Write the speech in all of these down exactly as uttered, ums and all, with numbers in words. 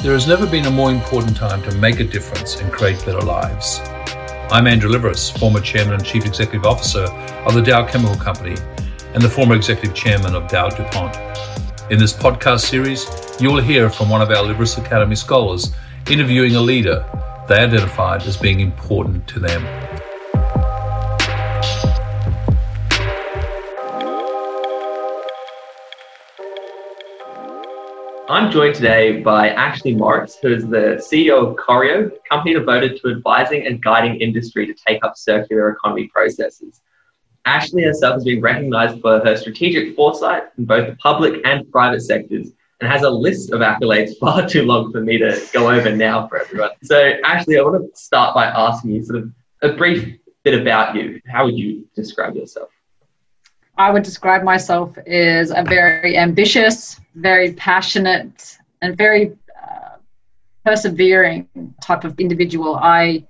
There has never been a more important time to make a difference and create better lives. I'm Andrew Liveris, former Chairman and Chief Executive Officer of the Dow Chemical Company and the former Executive Chairman of Dow DuPont. In this podcast series, you will hear from one of our Liveris Academy scholars interviewing a leader they identified as being important to them. I'm joined today by Ashley Morris, who is the C E O of Corio, a company devoted to advising and guiding industry to take up circular economy processes. Ashley herself has been recognised for her strategic foresight in both the public and private sectors and has a list of accolades far too long for me to go over now for everyone. So Ashley, I want to start by asking you sort of a brief bit about you. How would you describe yourself? I would describe myself as a very ambitious, very passionate, and very uh, persevering type of individual. I,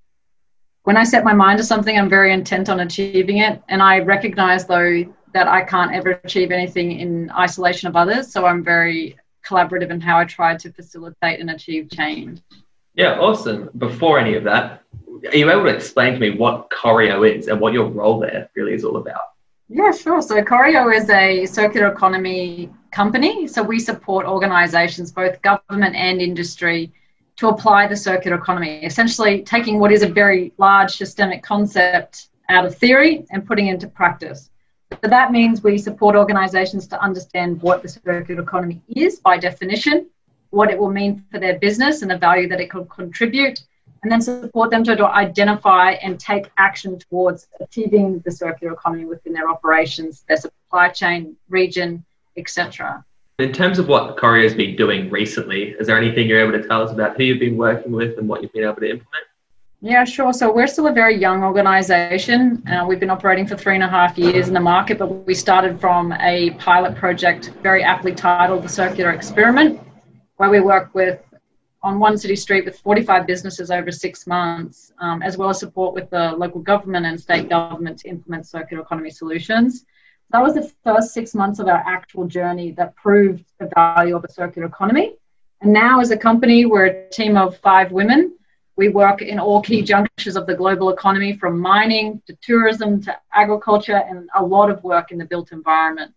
when I set my mind to something, I'm very intent on achieving it. And I recognize, though, that I can't ever achieve anything in isolation of others. So I'm very collaborative in how I try to facilitate and achieve change. Yeah, awesome. Before any of that, are you able to explain to me what Corio is and what your role there really is all about? Yeah, sure. So Corio is a circular economy company. So we support organisations, both government and industry, to apply the circular economy, essentially taking what is a very large systemic concept out of theory and putting it into practice. So that means we support organisations to understand what the circular economy is by definition, what it will mean for their business and the value that it could contribute, and then support them to identify and take action towards achieving the circular economy within their operations, their supply chain, region, et cetera. In terms of what Corio's been doing recently, is there anything you're able to tell us about who you've been working with and what you've been able to implement? Yeah, sure. So we're still a very young organisation. Uh, we've been operating for three and a half years in the market, but we started from a pilot project very aptly titled The Circular Experiment, where we work with on one city street with forty-five businesses over six months, um, as well as support with the local government and state government to implement circular economy solutions. That was the first six months of our actual journey that proved the value of a circular economy. And now as a company, we're a team of five women. We work in all key junctures of the global economy, from mining to tourism to agriculture, and a lot of work in the built environment.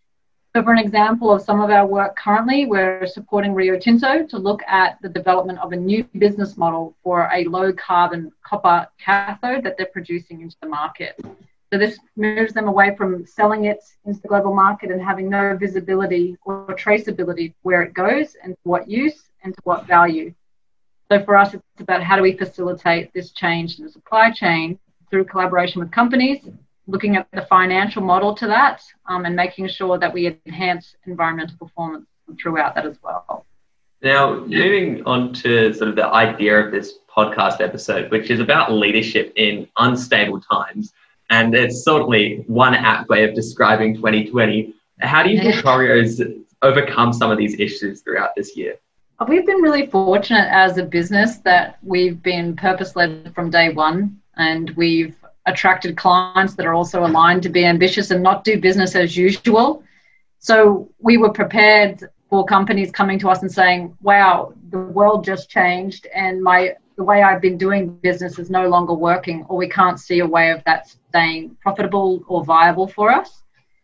So for an example of some of our work currently, we're supporting Rio Tinto to look at the development of a new business model for a low carbon copper cathode that they're producing into the market. So this moves them away from selling it into the global market and having no visibility or traceability where it goes and to what use and to what value. So for us, it's about how do we facilitate this change in the supply chain through collaboration with companies, looking at the financial model to that, um, and making sure that we enhance environmental performance throughout that as well. Now, moving on to sort of the idea of this podcast episode, which is about leadership in unstable times. And it's certainly one apt way of describing twenty twenty. How do you think Corio's overcome some of these issues throughout this year? We've been really fortunate as a business that we've been purpose-led from day one, and we've attracted clients that are also aligned to be ambitious and not do business as usual. So we were prepared for companies coming to us and saying, wow, the world just changed and my the way I've been doing business is no longer working, or we can't see a way of that staying profitable or viable for us.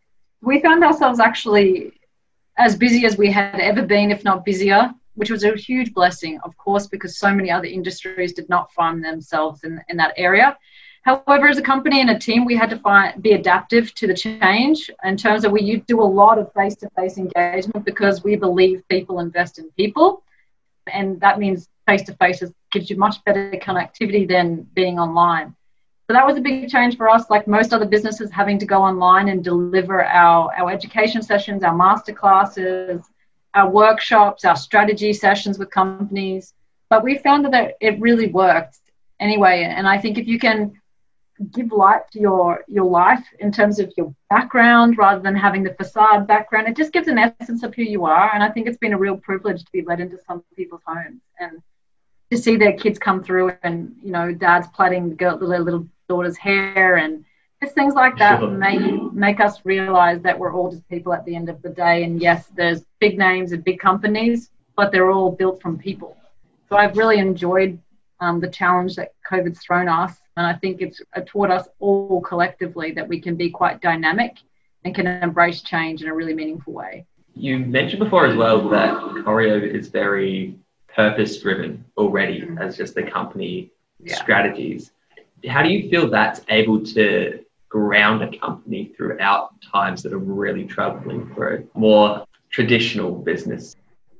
We found ourselves actually as busy as we had ever been, if not busier, which was a huge blessing, of course, because so many other industries did not find themselves in, in that area. However, as a company and a team, we had to find, be adaptive to the change in terms of we do a lot of face-to-face engagement because we believe people invest in people. And that means face-to-face gives you much better connectivity than being online. So that was a big change for us, like most other businesses, having to go online and deliver our, our education sessions, our masterclasses, our workshops, our strategy sessions with companies. But we found that it really worked anyway. And I think if you can give light to your your life in terms of your background rather than having the facade background, it just gives an essence of who you are. And I think it's been a real privilege to be let into some people's homes and to see their kids come through and, you know, dads plaiting the girl, their little daughter's hair, and just things like that sure. make make us realize that we're all just people at the end of the day. And yes, there's big names and big companies, but they're all built from people. So I've really enjoyed um, the challenge that COVID's thrown us. And I think it's taught us all collectively that we can be quite dynamic and can embrace change in a really meaningful way. You mentioned before as well that Corio is very purpose-driven already mm. as just the company yeah. strategies. How do you feel that's able to ground a company throughout times that are really troubling for a more traditional business?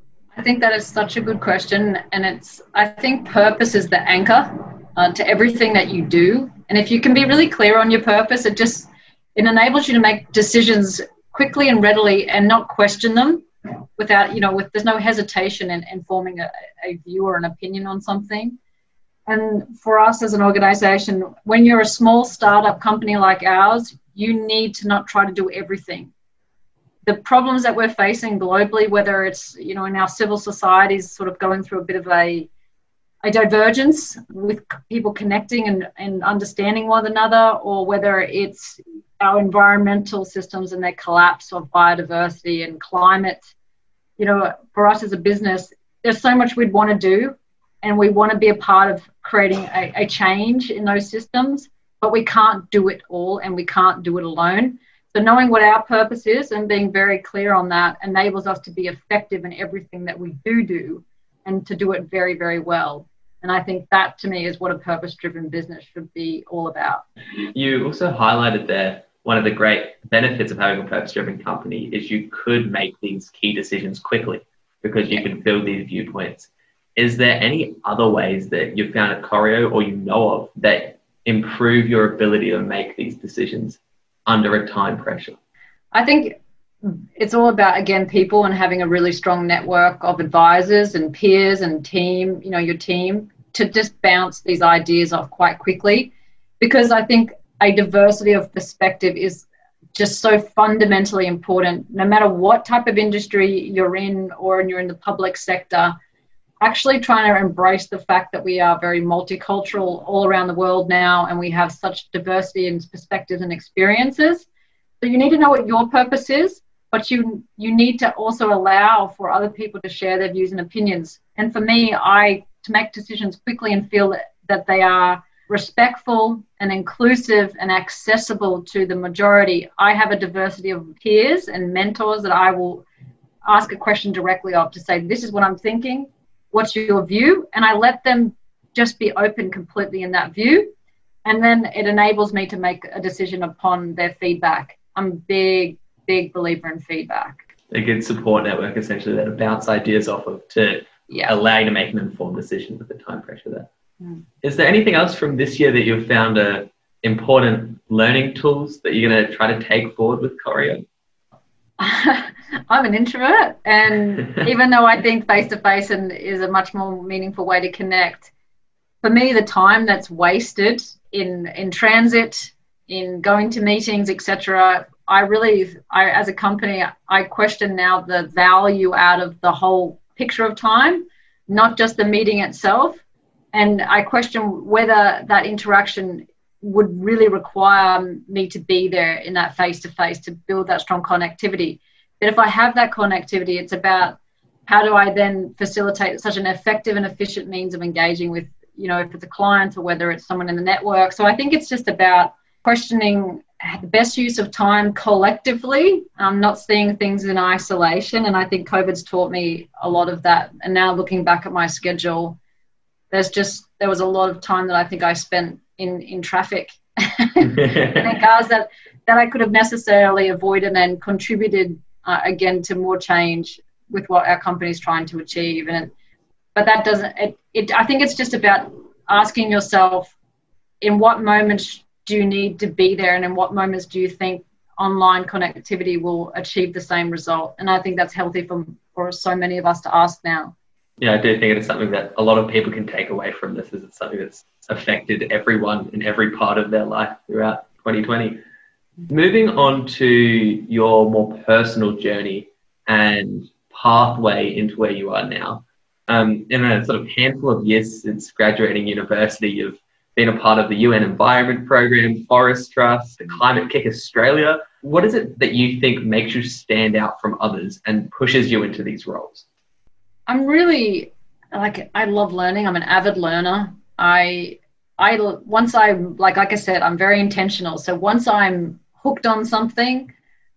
I think that is such a good question. And it's, I think purpose is the anchor uh, to everything that you do. And if you can be really clear on your purpose, it just, it enables you to make decisions quickly and readily and not question them without, you know, with, there's no hesitation in, in forming a, a view or an opinion on something. And for us as an organization, when you're a small startup company like ours, you need to not try to do everything. The problems that we're facing globally, whether it's, you know, in our civil societies sort of going through a bit of a, a divergence with people connecting and, and understanding one another, or whether it's our environmental systems and their collapse of biodiversity and climate, you know, for us as a business, there's so much we'd want to do. And we want to be a part of creating a, a change in those systems, but we can't do it all and we can't do it alone. So knowing what our purpose is and being very clear on that enables us to be effective in everything that we do do and to do it very, very well. And I think that to me is what a purpose-driven business should be all about. You also highlighted there one of the great benefits of having a purpose-driven company is you could make these key decisions quickly because you can build these viewpoints. Is there any other ways that you've found at Corio or you know of that improve your ability to make these decisions under a time pressure? I think it's all about, again, people and having a really strong network of advisors and peers and team, you know, your team, to just bounce these ideas off quite quickly. Because I think a diversity of perspective is just so fundamentally important, no matter what type of industry you're in or you're in the public sector. Actually trying to embrace the fact that we are very multicultural all around the world now, and we have such diversity in perspectives and experiences. So you need to know what your purpose is, but you you need to also allow for other people to share their views and opinions. And for me, I to make decisions quickly and feel that, that they are respectful and inclusive and accessible to the majority. I have a diversity of peers and mentors that I will ask a question directly of to say, this is what I'm thinking. What's your view? And I let them just be open completely in that view. And then it enables me to make a decision upon their feedback. I'm a big, big believer in feedback. A good support network, essentially, that bounce ideas off of to yeah. allow you to make an informed decision with the time pressure there. Mm. Is there anything else from this year that you've found uh, important learning tools that you're going to try to take forward with Corio? I'm an introvert, and even though I think face-to-face and is a much more meaningful way to connect, for me, the time that's wasted in in transit, in going to meetings, et cetera, I really, I, as a company, I question now the value out of the whole picture of time, not just the meeting itself. And I question whether that interaction would really require me to be there in that face-to-face to build that strong connectivity. But if I have that connectivity, it's about how do I then facilitate such an effective and efficient means of engaging with, you know, if it's a client or whether it's someone in the network. So I think it's just about questioning the best use of time collectively, um, not seeing things in isolation. And I think COVID's taught me a lot of that. And now looking back at my schedule, there's just, there was a lot of time that I think I spent in, in traffic and in cars that, that I could have necessarily avoided and contributed, uh, again, to more change with what our company is trying to achieve. And it, but that doesn't, it, it, I think it's just about asking yourself, in what moments do you need to be there, and in what moments do you think online connectivity will achieve the same result? And I think that's healthy for, for so many of us to ask now. Yeah, I do think it's something that a lot of people can take away from this, is it's something that's affected everyone in every part of their life throughout twenty twenty. Moving on to your more personal journey and pathway into where you are now. Um, in a sort of handful of years since graduating university, you've been a part of the U N Environment Program, Forest Trust, the Climate Kick Australia. What is it that you think makes you stand out from others and pushes you into these roles? I'm really, like, I love learning. I'm an avid learner. I, I, once I, like, like I said, I'm very intentional. So once I'm hooked on something,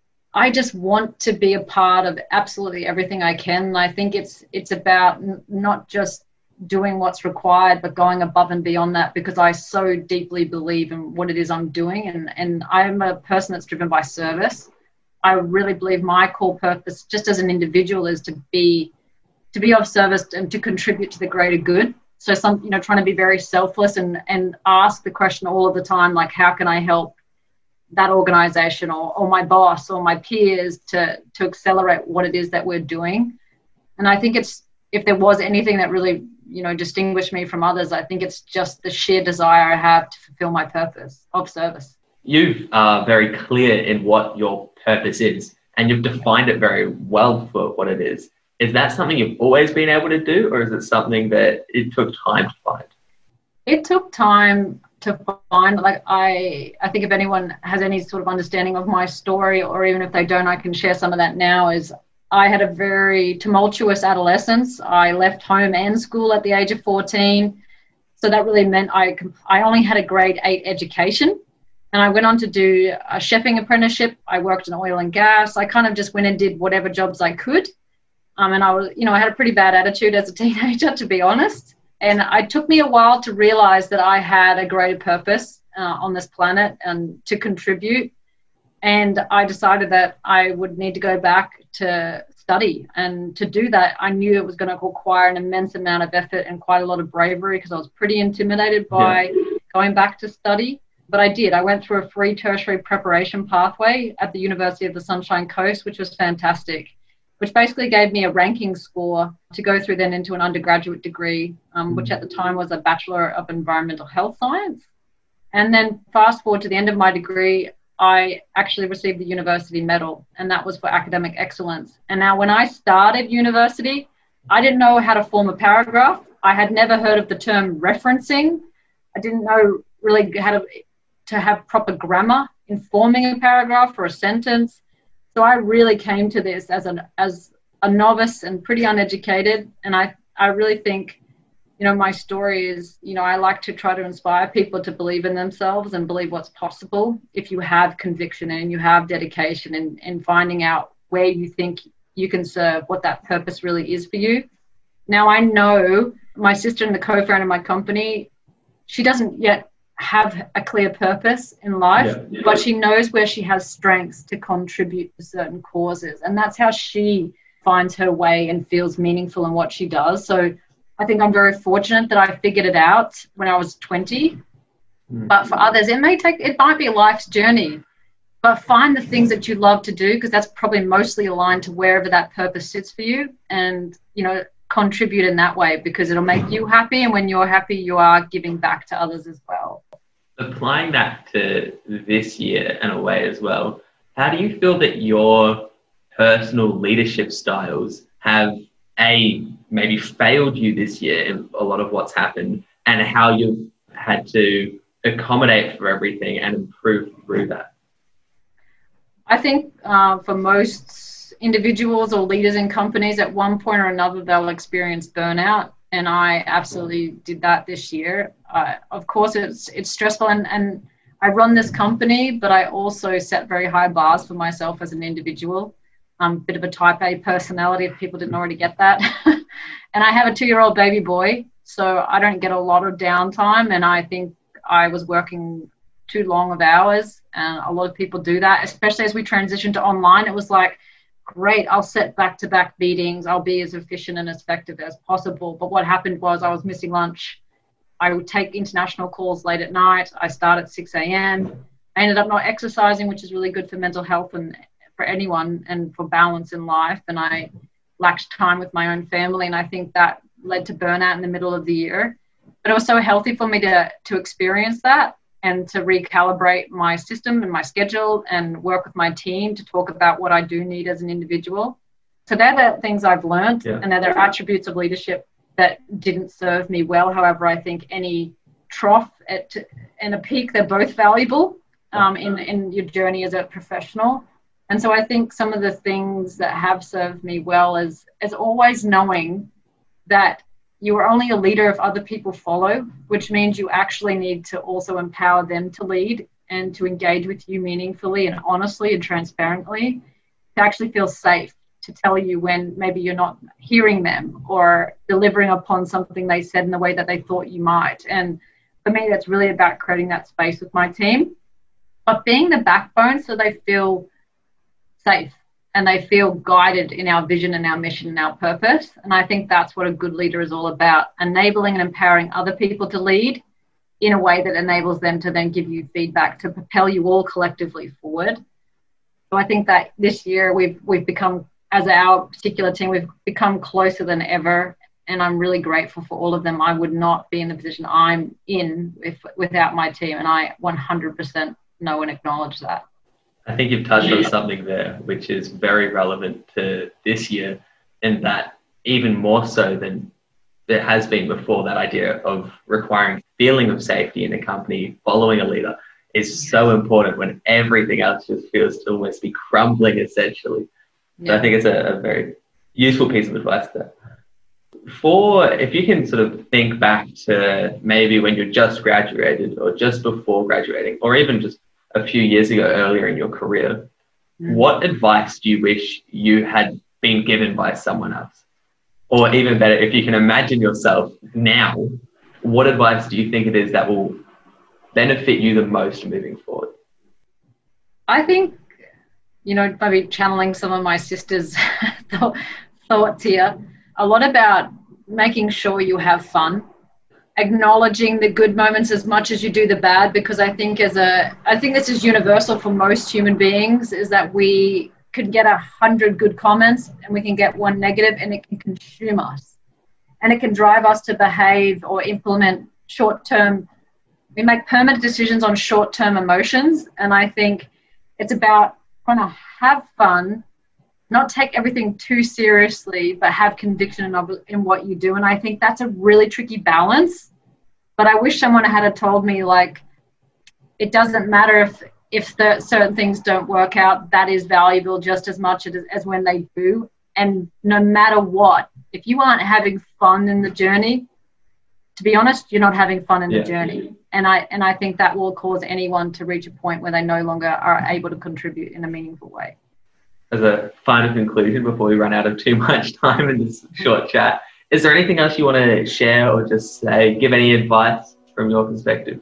I just want to be a part of absolutely everything I can. And I think it's, it's about n- not just doing what's required, but going above and beyond that, because I so deeply believe in what it is I'm doing. And, and I'm a person that's driven by service. I really believe my core purpose, just as an individual, is to be to be of service and to contribute to the greater good. So some, you know, trying to be very selfless and, and ask the question all of the time, like, how can I help that organization or, or my boss or my peers to, to accelerate what it is that we're doing? And I think it's, if there was anything that really, you know, distinguished me from others, I think it's just the sheer desire I have to fulfill my purpose of service. You are very clear in what your purpose is, and you've defined it very well for what it is. Is that something you've always been able to do, or is it something that it took time to find? It took time to find. Like, I, I think if anyone has any sort of understanding of my story, or even if they don't, I can share some of that now, is I had a very tumultuous adolescence. I left home and school at the age of fourteen. So that really meant I, I only had a grade eight education. And I went on to do a chefing apprenticeship. I worked in oil and gas. I kind of just went and did whatever jobs I could. Um, and I was, you know, I had a pretty bad attitude as a teenager, to be honest. And it took me a while to realize that I had a greater purpose uh, on this planet and to contribute. And I decided that I would need to go back to study. And to do that, I knew it was going to require an immense amount of effort and quite a lot of bravery, because I was pretty intimidated by yeah. going back to study. But I did. I went through a free tertiary preparation pathway at the University of the Sunshine Coast, which was fantastic, which basically gave me a ranking score to go through then into an undergraduate degree, um, which at the time was a Bachelor of Environmental Health Science. And then fast forward to the end of my degree, I actually received the university medal, and that was for academic excellence. And now when I started university, I didn't know how to form a paragraph. I had never heard of the term referencing. I didn't know really how to, to have proper grammar in forming a paragraph or a sentence. So I really came to this as an as a novice and pretty uneducated. And I, I really think, you know, my story is, you know, I like to try to inspire people to believe in themselves and believe what's possible if you have conviction and you have dedication and, and finding out where you think you can serve, what that purpose really is for you. Now, I know my sister and the co-founder of my company, she doesn't yet have a clear purpose in life, yeah, yeah. but she knows where she has strengths to contribute to certain causes. And that's how she finds her way and feels meaningful in what she does. So I think I'm very fortunate that I figured it out when I was twenty. Mm-hmm. But for others, it may take, it might be a life's journey. But find the things that you love to do, because that's probably mostly aligned to wherever that purpose sits for you. And, you know, contribute in that way, because it'll make you happy. And when you're happy, you are giving back to others as well. Applying that to this year in a way as well, how do you feel that your personal leadership styles have, A, maybe failed you this year in a lot of what's happened, and how you've had to accommodate for everything and improve through that? I think uh, for most individuals or leaders in companies, at one point or another, they'll experience burnout. And I absolutely did that this year. Uh, of course, it's it's stressful, and, and I run this company, but I also set very high bars for myself as an individual. I'm a bit of a type A personality, if people didn't already get that. And I have a two-year-old baby boy, so I don't get a lot of downtime. And I think I was working too long of hours, and a lot of people do that, especially as we transition to online. It was like, great, I'll set back-to-back meetings. I'll be as efficient and as effective as possible. But what happened was I was missing lunch. I would take international calls late at night. I start at six a.m. I ended up not exercising, which is really good for mental health and for anyone and for balance in life. And I lacked time with my own family. And I think that led to burnout in the middle of the year. But it was so healthy for me to, to experience that and to recalibrate my system and my schedule and work with my team to talk about what I do need as an individual. So they're the things I've learned, yeah. and they're the attributes of leadership that didn't serve me well. However, I think any trough at, and a peak, they're both valuable um, in, in your journey as a professional. And so I think some of the things that have served me well is, is always knowing that you are only a leader if other people follow, which means you actually need to also empower them to lead and to engage with you meaningfully and honestly and transparently, to actually feel safe to tell you when maybe you're not hearing them or delivering upon something they said in the way that they thought you might. And for me, that's really about creating that space with my team, but being the backbone so they feel safe and they feel guided in our vision and our mission and our purpose. And I think that's what a good leader is all about, enabling and empowering other people to lead in a way that enables them to then give you feedback to propel you all collectively forward. So I think that this year we've we've become, as our particular team, we've become closer than ever. And I'm really grateful for all of them. I would not be in the position I'm in if, without my team. And I one hundred percent know and acknowledge that. I think you've touched on something there, which is very relevant to this year, in that even more so than there has been before, that idea of requiring feeling of safety in a company, following a leader, is so important when everything else just feels to almost be crumbling, essentially. Yeah. So I think it's a, a very useful piece of advice there. For, if you can sort of think back to maybe when you're just graduated or just before graduating, or even just a few years ago earlier in your career, mm. what advice do you wish you had been given by someone else? Or even better, if you can imagine yourself now, what advice do you think it is that will benefit you the most moving forward? I think, you know, maybe channeling some of my sister's thoughts here, a lot about making sure you have fun, acknowledging the good moments as much as you do the bad, because I think as a, I think this is universal for most human beings, is that we could get a hundred good comments and we can get one negative, and it can consume us and it can drive us to behave or implement short-term. We make permanent decisions on short-term emotions. And I think it's about trying to have fun, not take everything too seriously, but have conviction in, in what you do. And I think that's a really tricky balance. But I wish someone had told me, like, it doesn't matter if if the certain things don't work out, that is valuable just as much as, as when they do. And no matter what, if you aren't having fun in the journey, to be honest, you're not having fun in yeah. the journey. And I and I think that will cause anyone to reach a point where they no longer are able to contribute in a meaningful way. As a final conclusion, before we run out of too much time in this short chat, is there anything else you want to share or just say, give any advice from your perspective?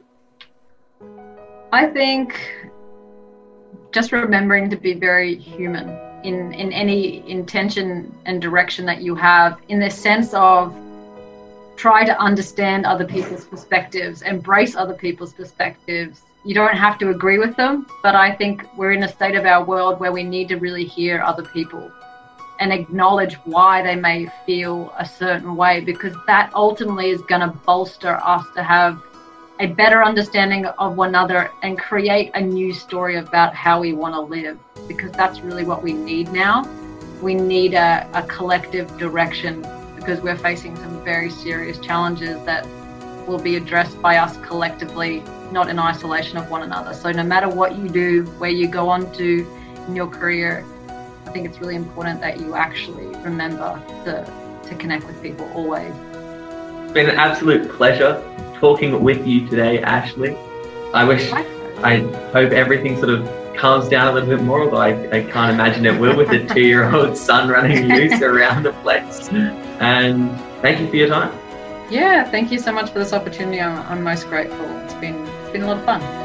I think just remembering to be very human in, in any intention and direction that you have, in the sense of try to understand other people's perspectives, embrace other people's perspectives. You don't have to agree with them, but I think we're in a state of our world where we need to really hear other people and acknowledge why they may feel a certain way, because that ultimately is going to bolster us to have a better understanding of one another and create a new story about how we want to live, because that's really what we need now. We need a, a collective direction, because we're facing some very serious challenges that will be addressed by us collectively, not in isolation of one another. So no matter what you do, where you go on to in your career, I think it's really important that you actually remember to, to connect with people always. It's been an absolute pleasure talking with you today, Ashley. I wish, I hope everything sort of calms down a little bit more, although I, I can't imagine it will with a two-year-old son running loose around the place. And thank you for your time. Yeah, thank you so much for this opportunity. I'm, I'm most grateful. It's been, it's been a lot of fun.